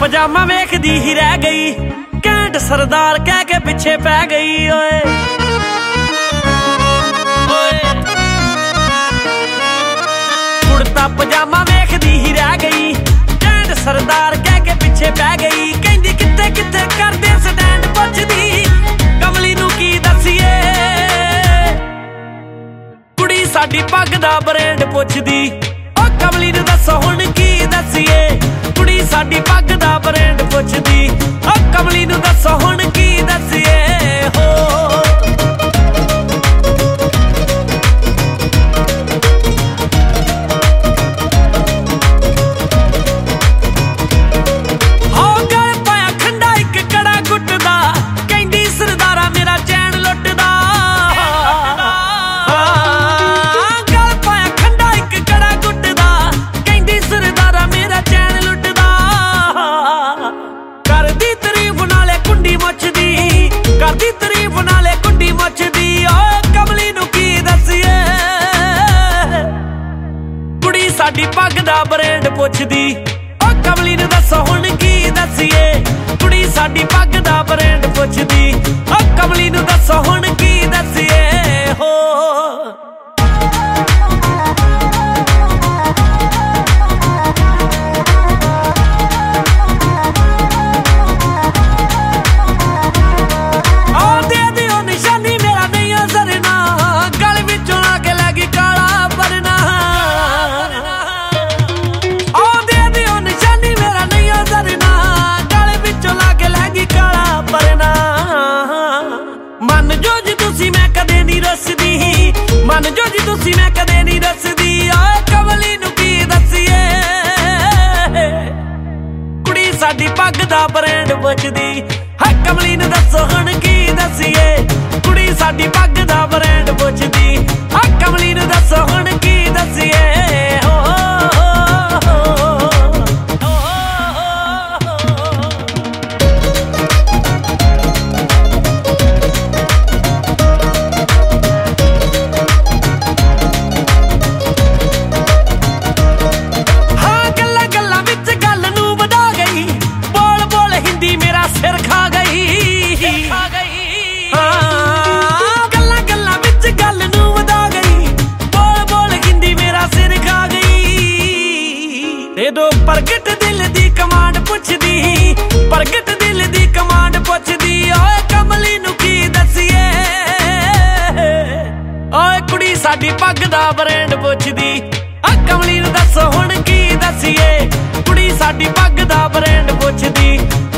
ਪਜਾਮਾ ਵੇਖਦੀ ਹੀ ਰਹਿ ਗਈ, ਘੈਂਟ ਸਰਦਾਰ ਕਹਿ ਕੇ ਪਿੱਛੇ ਪੈ ਗਈ। ਓਏ ਕੁੜਤਾ ਪਜਾਮਾ ਵੇਖਦੀ ਹੀ ਰਹਿ ਗਈ, ਘੈਂਟ ਸਰਦਾਰ ਕਹਿ ਕੇ ਪਿੱਛੇ ਪੈ ਗਈ। ਕਹਿੰਦੀ ਕਿੱਥੇ ਕਿੱਥੇ ਕਰਦੇ ਸਟੈਂਡ, ਪੁੱਛਦੀ ਕਮਲੀ ਨੂੰ ਕੀ ਦੱਸੀਏ। ਕੁੜੀ ਸਾਡੀ ਪੱਗ ਦਾ ਬ੍ਰਾਂਡ ਪੁੱਛਦੀ, ਓ ਕਮਲੀ ਨੂੰ ਦੱਸੋ ਹੁਣ ਕੀ ਦੱਸੀਏ। ਕੁੜੀ ਸਾਡੀ ਪੱਗ ਦਾ ਬ੍ਰਾਂਡ ਪੁੱਛਦੀ, ਓ ਕਮਲੀ ਨੂੰ ਦੱਸੋ ਹੁਣ ਕੀ ਦੱਸੀਏ। ਹੋ ਕਰਦੀ ਤਾਰੀਫ ਨਾਲੇ ਕੁੰਡੀ ਮੱਚਦੀ, ਓ ਕਮਲੀ ਨੂੰ ਕੀ ਦੱਸੀਏ। ਕੁੜੀ ਸਾਡੀ ਪੱਗ ਦਾ ਬ੍ਰਾਂਡ ਪੁੱਛਦੀ, ਓ ਕਮਲੀ ਨੂੰ ਦੱਸੋ ਹੁਣ ਕੀ ਦੱਸੀਏ। ਕੁੜੀ ਸਾਡੀ ਪੱਗ ਦਾ ਬ੍ਰਾਂਡ ਪੁੱਛਦੀ, ਓ ਕਮਲੀ ਨੂੰ ਦੱਸੋ ਹੁਣ ਕੀ ਦੱਸੀਏ। ਹੋ ਮੰਨ ਜੋ ਜੀ ਤੁਸੀਂ ਮੈਂ ਕਦੇ ਨਹੀਂ ਰਸਦੀ, ਓਏ ਕਮਲੀ ਨੂੰ ਕੀ ਦੱਸੀਏ। ਕੁੜੀ ਸਾਡੀ ਪੱਗ ਦਾ ਬ੍ਰਾਂਡ ਪੁੱਛਦੀ, ਹਾਂ ਕਮਲੀ ਨੂੰ ਦੱਸੋ ਹੁਣ ਕੀ ਦੱਸੀਏ। ਕੁੜੀ ਸਾਡੀ ਪੱਗ ਦਾ ਬ੍ਰਾਂਡ ਪੁੱਛਦੀ, ਹਾਂ ਕਮਲੀ ਨੂੰ ਦੱਸੋ ਹੁਣ ਕੀ ਦੱਸੀਏ। ਮੇਰਾ ਸਿਰ ਖਾ ਗਈ, ਗੱਲਾਂ ਗੱਲਾਂ ਵਿੱਚ ਗੱਲ ਨੂੰ ਵਧਾ ਗਈ, ਬੋਲ ਬੋਲ ਹਿੰਦੀ ਮੇਰਾ ਸਿਰ ਖਾ ਗਈ। ਦੇ ਦੋ ਪ੍ਰਗਟ ਦਿਲ ਦੀ ਕਮਾਂਡ ਪੁੱਛਦੀ, ਪ੍ਰਗਟ ਦਿਲ ਦੀ ਕਮਾਂਡ ਪੁੱਛਦੀ, ਓਏ ਕਮਲੀ ਨੂੰ ਕੀ ਦੱਸੀਏ। ਓਏ ਕੁੜੀ ਸਾਡੀ ਪੱਗ ਦਾ ਬ੍ਰਾਂਡ ਪੁੱਛਦੀ, ਆ ਕਮਲੀ ਨੂੰ ਦੱਸੋ ਹੁਣ ਕੀ ਦੱਸੀਏ। ਕੁੜੀ ਸਾਡੀ ਪੱਗ ਦਾ ਬ੍ਰਾਂਡ ਪੁੱਛਦੀ,